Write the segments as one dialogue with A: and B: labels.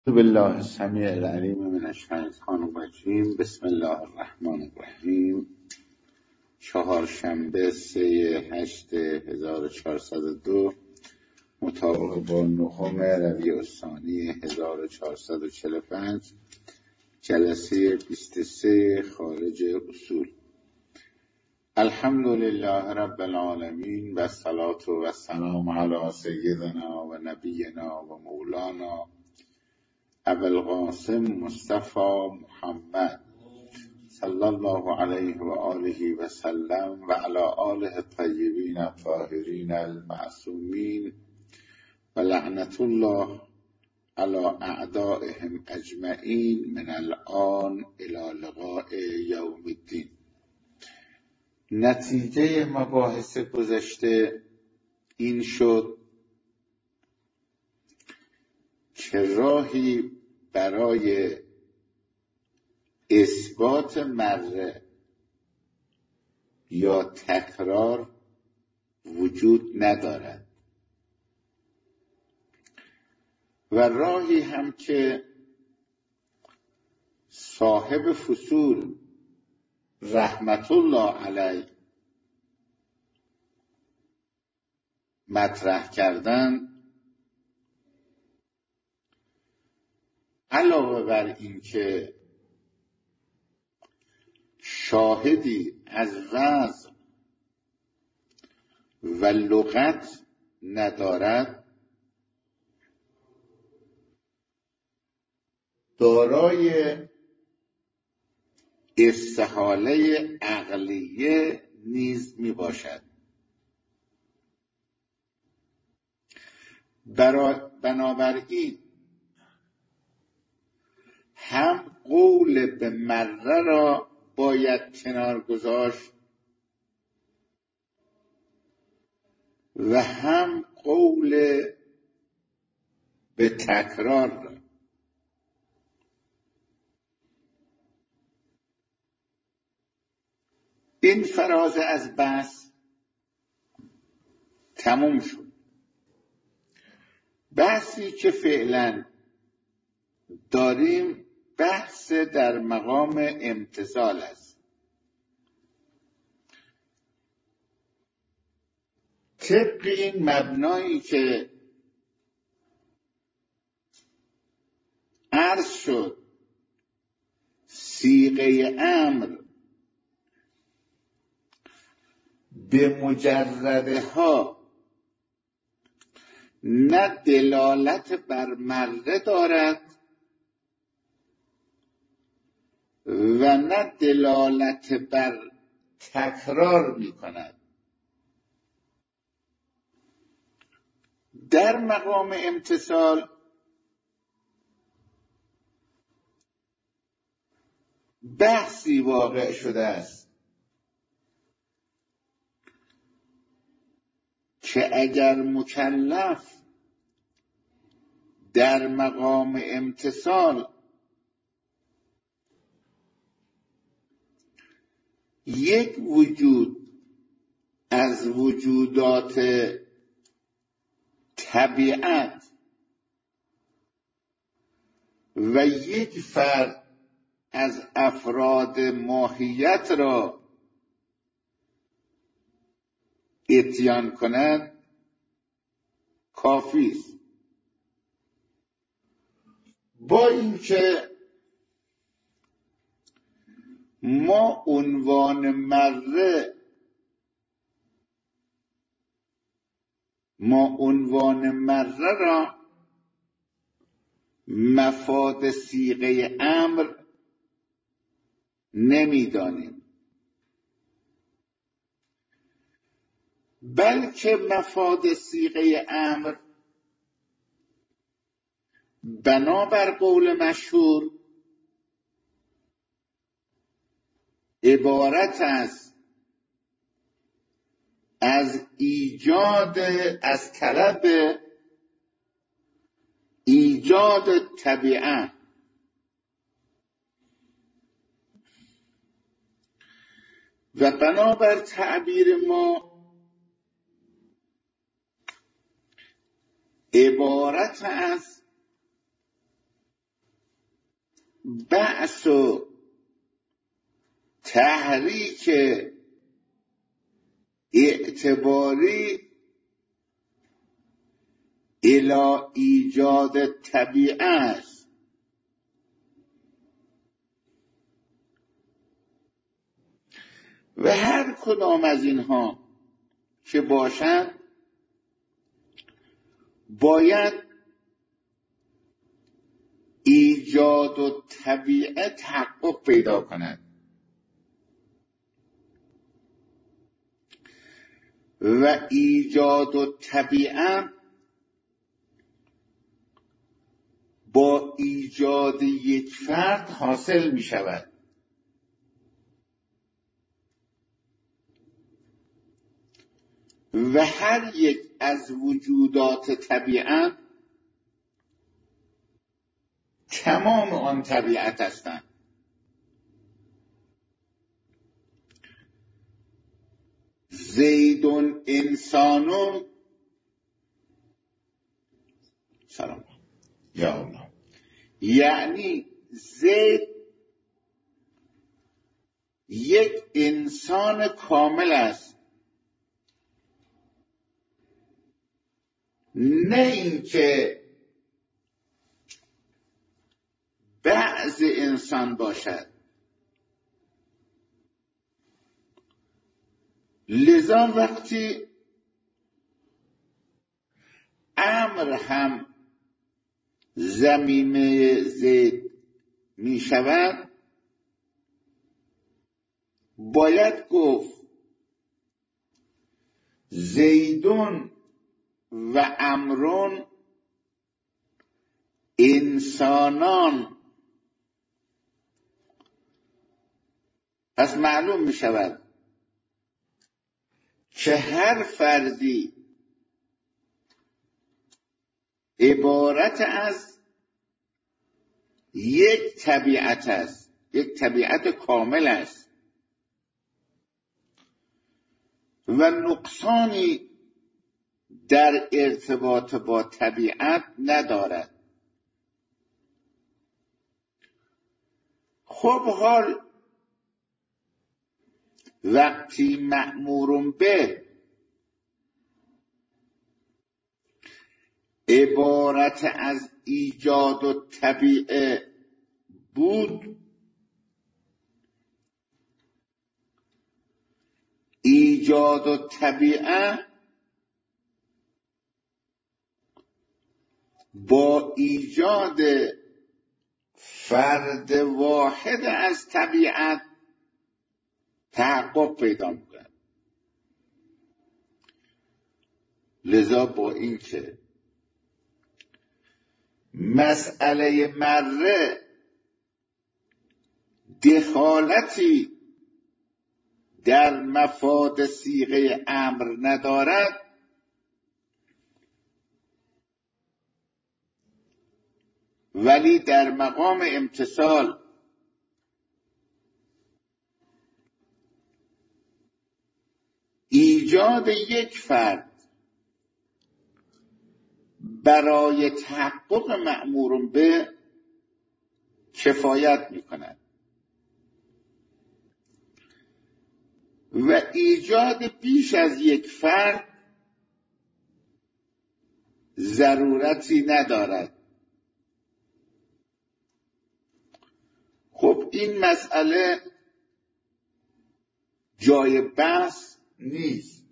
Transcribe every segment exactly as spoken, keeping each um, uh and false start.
A: بالله السمیع العلیم من الشیطان الرجیم. بسم الله الرحمن الرحیم. چهارشنبه سه هشت هزار و چهارصد و دو مطابق با نهم ربیع الثانی هزار و چهارصد و چهل و پنج، جلسه بیست و سه خارج اصول. الحمدلله رب العالمین و الصلاة و السلام علی سیدنا و نبینا و مولانا ابوالقاسم مصطفی محمد صلی الله علیه و آله و سلم و علی آله الطیبین الطاهرین المعصومین و لعنت الله علی اعدائهم اجمعین من الآن الی لقاء یوم الدین. نتیجه مباحث گذشته این شد که راهی برای اثبات مره یا تکرار وجود ندارد و راهی هم که صاحب فصول رحمت الله علیه مطرح کردن، علاوه بر این که شاهدی از وضع و لغت ندارد، دارای استحاله عقلیه نیز می باشد. بنابراین هم قول به مره را باید کنار گذاشت و هم قول به تکرار را. این فراز از بحث تموم شد. بحثی که فعلا داریم بحث در مقام امتثال است. طبق این مبنایی که عرض شد، صیغه امر به مجردها نه دلالت بر مره دارد و نه دلالت بر تکرار می کند. در مقام امتثال بحثی واقع شده است که اگر مکلف در مقام امتثال یک وجود از وجودات طبیعت و یک فرد از افراد ماهیت را اتیان کند، کافی است. با اینکه ما عنوان مره ما عنوان مره را مفاد صیغه امر نمیدانیم، بلکه مفاد صیغه امر بنابر قول مشهور عبارت است از ایجاد از طلب ایجاد طبیعت و بنابر تعبیر ما عبارت از بعث و تحریک اعتباری الی ایجاد طبیعه است. و هر کدام از اینها که باشند باید ایجاد و طبیعه تحقق پیدا کند و ایجاد و طبیعه با ایجاد یک فرد حاصل می شود. و هر یک از وجودات طبیعت تمام آن طبیعت هستند. زیدون انسانون سلام یا الله، یعنی زید یک انسان کامل است، نه اینکه بعض انسان باشد. لذا وقتی امر هم ضمیمه زید می شود باید گفت زیدون و امرون انسانان. پس معلوم می شود که هر فردی عبارت از یک طبیعت است، یک طبیعت کامل است و نقصانی در ارتباط با طبیعت ندارد. خب حال وقتی مأمور به عبارت از ایجاد و طبیعه بود، ایجاد و طبیعه با ایجاد فرد واحد از طبیعت تحقق پیدا می‌کند. لذا با این که مسئله مره دخالتی در مفاد صیغه امر ندارد، ولی در مقام امتثال ایجاد یک فرد برای تحقق مأمور به کفایت می‌کند و ایجاد بیش از یک فرد ضرورتی ندارد. خب این مسئله جای بحث نیست.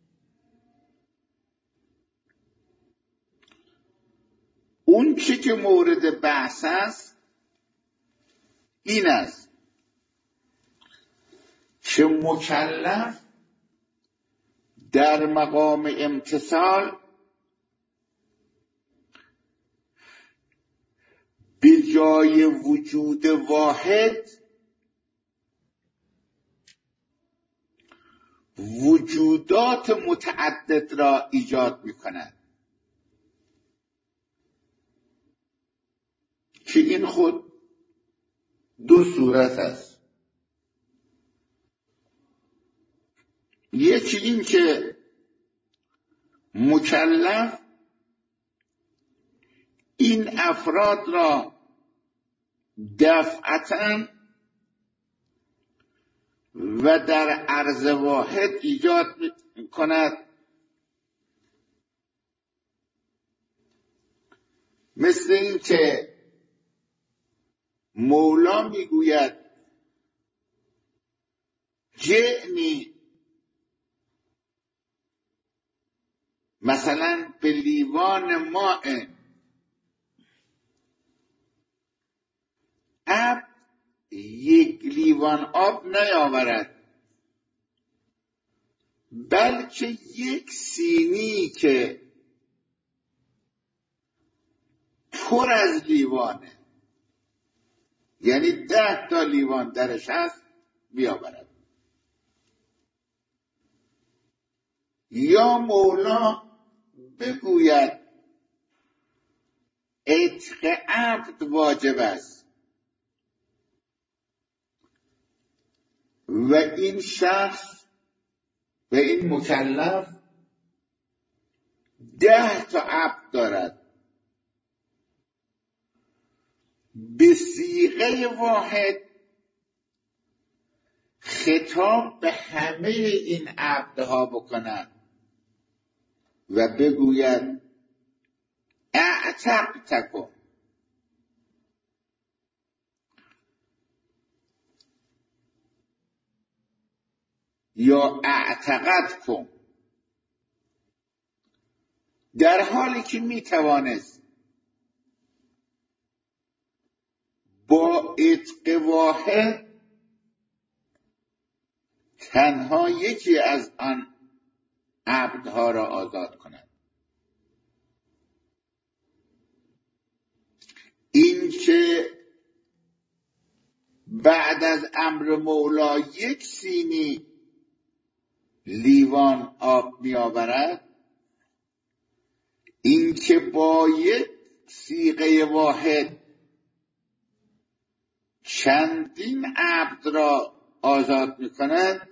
A: اون چی که مورد بحث است این است که مکلف در مقام امتثال به جای وجود واحد وجودات متعدد را ایجاد می کند که این خود دو صورت است. یکی این که مکلف این افراد را دفعتاً و در عرض واحد ایجاد کند، مثل این که مولا میگوید جعنی مثلا به لیوان ماء، عبد یک لیوان آب نیاورد، بلکه یک سینی که پر از لیوانه، یعنی ده تا لیوان درش هست، بیاورد. یا مولا بگوید عتق عبد واجب است و این شخص و این مکلف ده تا عبد دارد، به صیغه واحد خطاب به همه این عبدها بکنند و بگوید اعتقتکم، یا اعتقدکم، در حالی که می توانست با عتق واحد تنها یکی از آن عبدها را آزاد کند. این که بعد از امر مولا یک سینی لیوان آب می آورد، این که با یک صیغه واحد چندین عبد را آزاد می کند،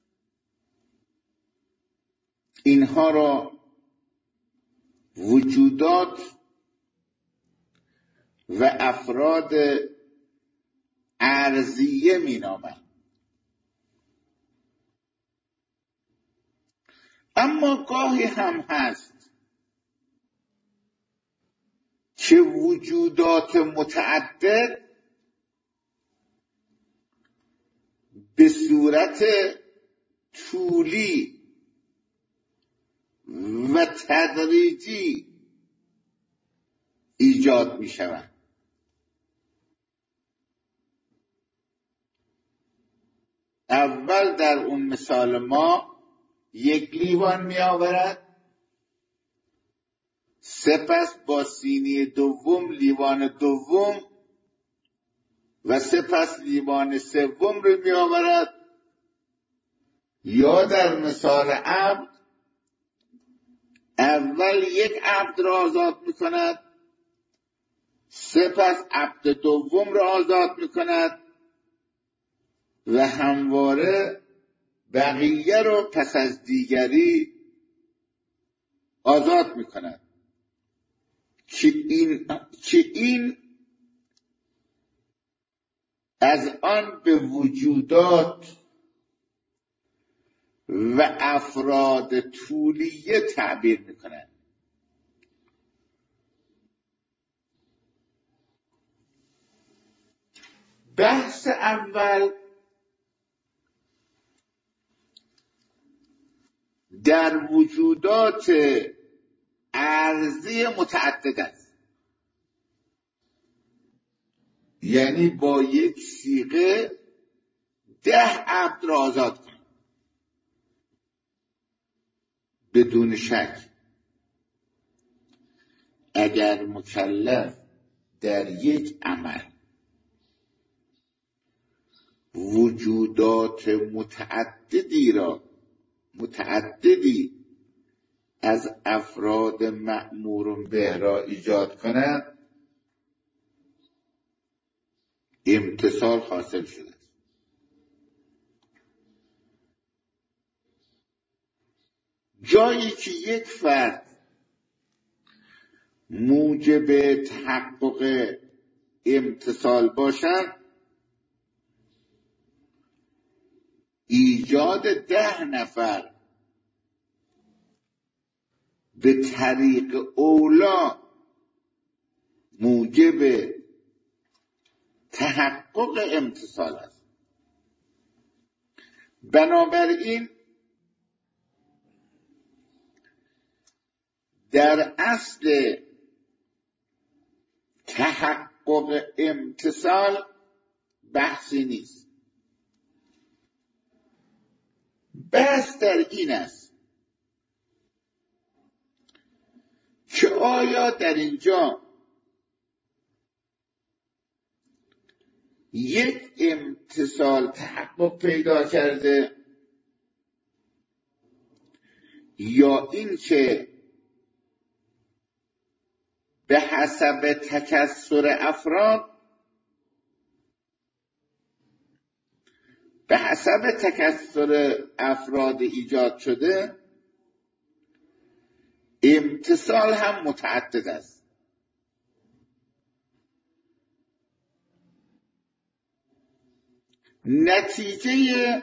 A: اینها را وجودات و افراد ارضیه می نامند. اما گاهی هم هست که وجودات متعدد به صورت طولی و تدریجی ایجاد می شوند. اول در اون مثال ما یک لیوان می آورد، سپس با سینی دوم لیوان دوم و سپس لیوان سوم رو می آورد. یا در مثال عبد اول یک عبد را آزاد می کند، سپس عبد دوم را آزاد می کند و همواره بقیه را پس از دیگری آزاد می کند که این, که این از آن به وجودات و افراد طولیه تعبیر می کند. بحث اول در وجودات ارضی متعدد است، یعنی با یک صیغه ده عبد را آزاد کن. بدون شک اگر مکلف در یک عمل وجودات متعددی را متعددی از افراد مأمور به را ایجاد کند، امتثال حاصل شده است. جایی که یک فرد موجب تحقق امتصال باشن، ایجاد ده نفر به طریق اولا موجب تحقق امتصال است. بنابراین در اصل تحقق امتصال بحثی نیست. بحث در این است که آیا در اینجا یک امتصال تحقق پیدا کرده یا این که به حسب تکثر افراد به حسب تکثر افراد ایجاد شده، امتصال هم متعدد است. نتیجه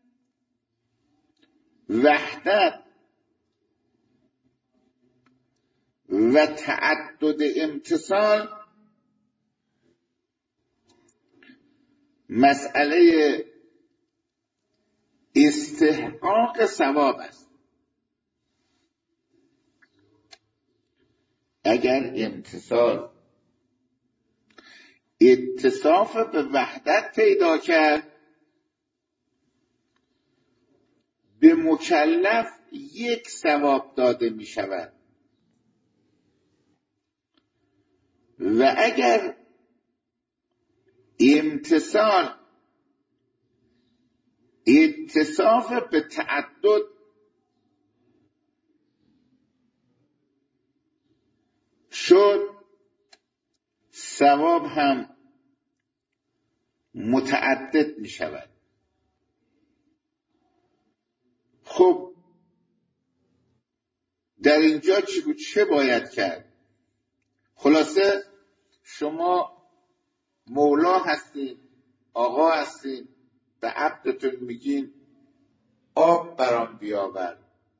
A: وحدت و تعدد امتصال مسئله استحقاق ثواب است. اگر امتصال اتصاف به وحدت پیدا کرد، به مکلف یک ثواب داده می شود و اگر امتصال اتصاف به تعدد شد، ثواب هم متعدد می شود. خب در اینجا چه باید کرد؟ خلاصه شما مولا هستین، آقا هستین، به عبدتون میگین آب برام بیاور،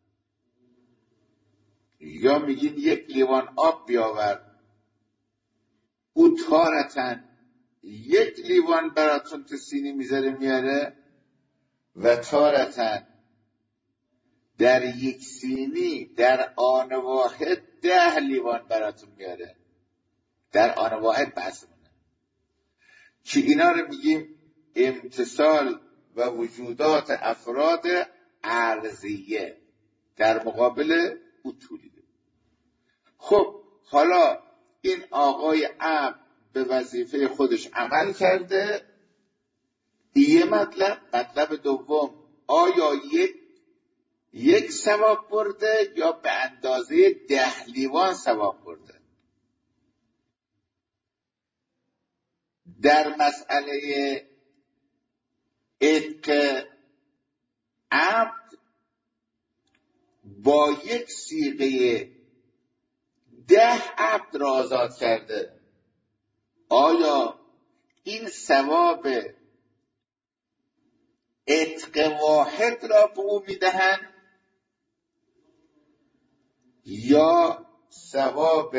A: یا میگین یک لیوان آب بیاور، او تارتن یک لیوان براتون تو سینی میذاره میاره و تارتن در یک سینی در آن واحد ده لیوان براتون میاره. در آن واحد بحثمونه که اینا رو میگیم امتصال و وجودات افراد عرضیه در مقابل اطولی. خب حالا این آقای عبد به وظیفه خودش عمل کرده. یه مطلب مطلب دوم، آیا یک یک ثواب برده یا به اندازه ده لیوان ثواب برده؟ در مسئله عتق عبد با یک صیغه ده عبد را آزاد کرده. آیا این ثواب عتق واحد را به او میدهند یا ثواب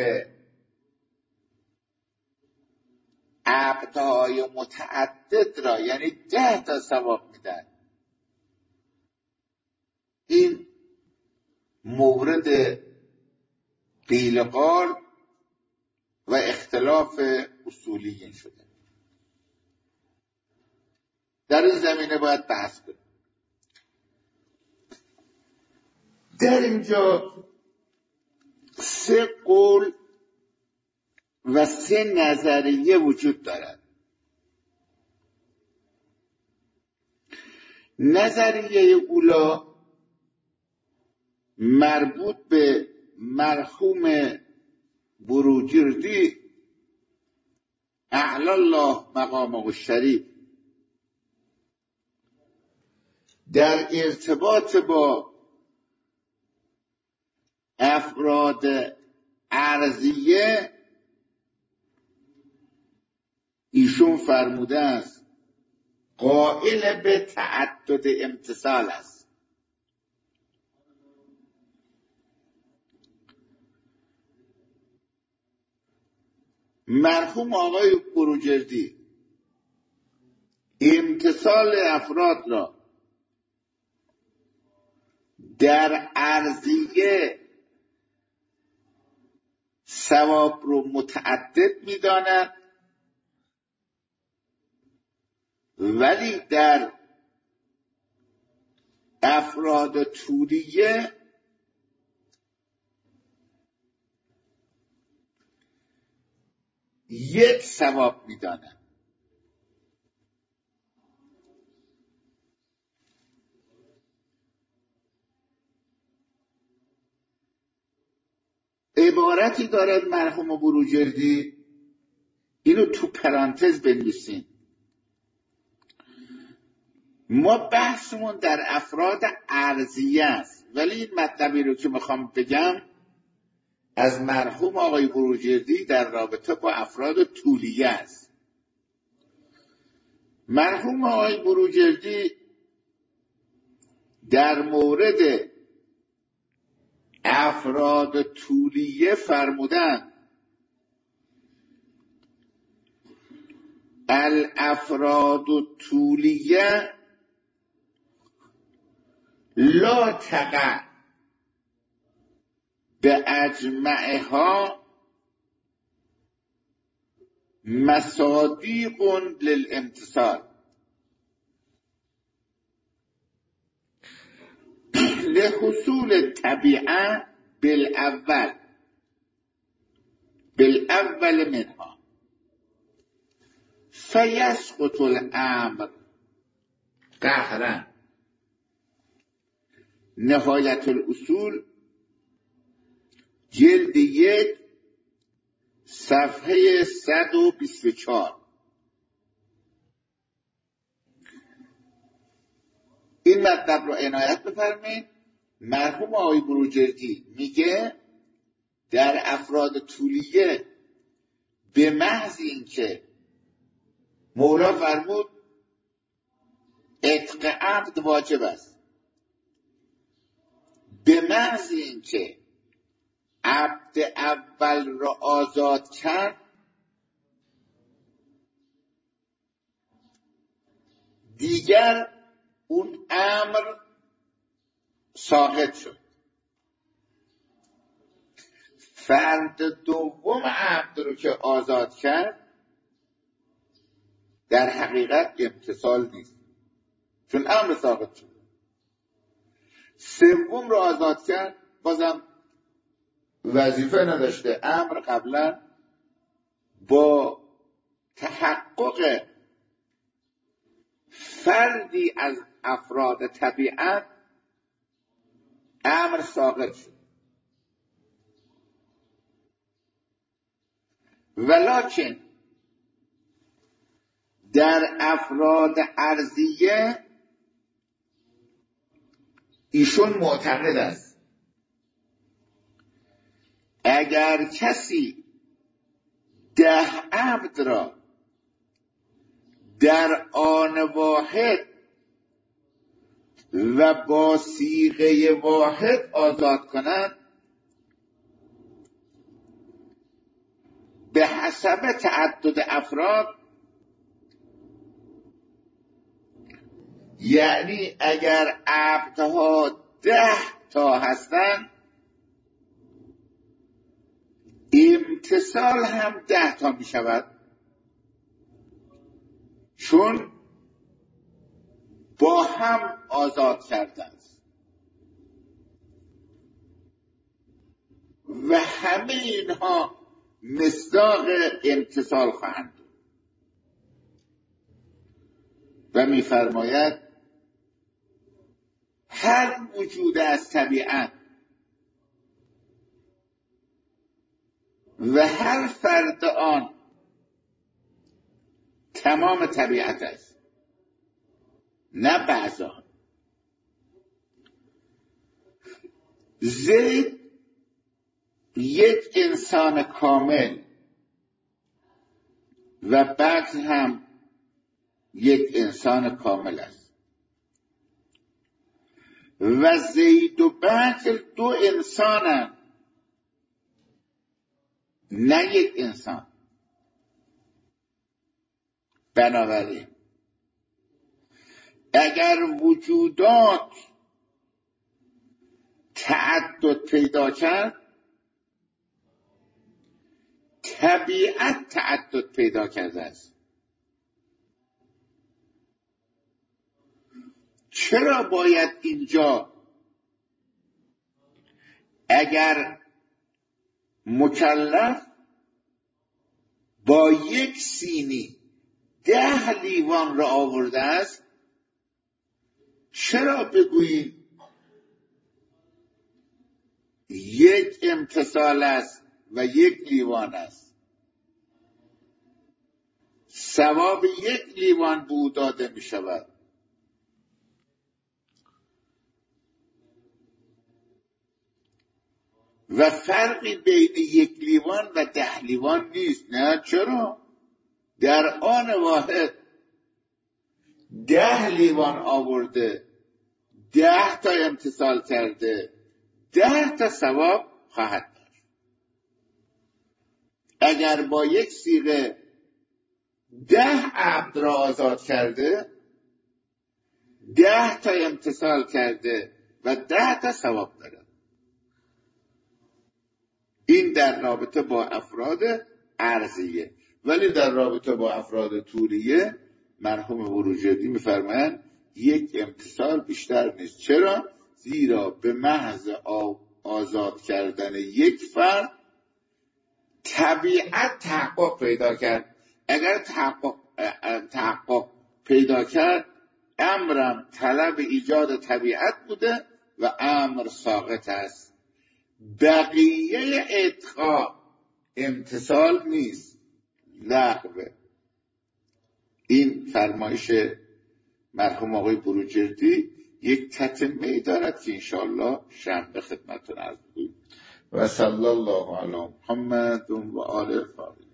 A: عبدهای متعدد را، یعنی ده تا ثواب میدن؟ این مورد قیل قال و اختلاف اصولیین شده. در این زمینه باید بحث کنیم. در اینجا سه قول و سه نظریه وجود دارد. نظریه اولا مربوط به مرحوم بروجردی اعلی الله مقامه الشریف در ارتباط با افراد عرضیه ایشون فرموده است قائل به تعدد امتثال است. مرحوم آقای بروجردی امتثال افراد را در ارضیه ثواب رو متعدد می‌داند، ولی در افراد طولیه یک ثواب می‌داند. عبارتی دارد مرحوم بروجردی، اینو تو پرانتز بنویسین. ما بحثمون در افراد ارضیه است، ولی این مطلبی رو که میخوام بگم از مرحوم آقای بروجردی در رابطه با افراد طولیه است. مرحوم آقای بروجردی در مورد افراد طولیه فرمودن الافراد طولیه لا تقع به اجمعها مصادیق للامتثال لحصول طبیعه بالاول بالاول منها فیسقط الامر قهرا. نهایت الاصول جلد یک صفحه صد و بیست و چهار. این مطلب رو عنایت بفرمایید. مرحوم آقای بروجردی میگه در افراد طولیه به محض این که مولا فرمود عتق عبد واجب است، به محض این که عبد اول را آزاد کرد دیگر اون امر ساقط شد. فرد دوم عبد رو که آزاد کرد در حقیقت امتثال نیست، چون امر ساقط شد. سوم رو آزاد کرد، بازم وظیفه نداشته، امر قبلا با تحقق فردی از افراد طبیعت امر ساقط شد. ولکن در افراد ارضیه ایشون معتقد است اگر کسی ده عبد را در آن واحد و با صیغه واحد آزاد کنند به حسب تعدد افراد، یعنی اگر عبدها ده تا هستند امتثال هم ده تا می شود، چون با هم آزاد کردند و همه اینها مصداق امتثال خواهند بود. و می‌فرماید هر وجود از طبیعت و هر فرد آن تمام طبیعت است، نه بعض آن. زید یک انسان کامل و بعد هم یک انسان کامل است. و زید و بکر دو انسانن، نه یک انسان. بنابراین اگر وجودات تعدد پیدا کرد، طبیعت تعدد پیدا کرده است. چرا باید اینجا اگر مکلف با یک سینی ده لیوان را آورده است، چرا بگویید یک امتثال است و یک لیوان است؟ ثواب یک لیوان به او داده می شود. و فرقی بین یک لیوان و ده لیوان نیست. نه، چرا؟ در آن واحد ده لیوان آورده، ده تا امتثال کرده، ده تا ثواب خواهد داشت. اگر با یک صیغه ده عبد را آزاد کرده، ده تا امتثال کرده و ده تا ثواب داره. این در رابطه با افراد ارضیه. ولی در رابطه با افراد طولیه مرحوم بروجردی میفرمایند یک امتثال بیشتر نیست. چرا؟ زیرا به محض آزاد کردن یک فرد طبیعت تحقق پیدا کرد. اگر تحقق, تحقق پیدا کرد، امرم طلب ایجاد طبیعت بوده و امر ساقط است. بقیه اتقا امتثال نیست، لغوه. این فرمایش مرحوم آقای بروجردی یک تتمه‌ای دارد که انشاءالله شنبه خدمتتون عرض می‌کنم. و صلی الله علی محمد و آل الطاهرین.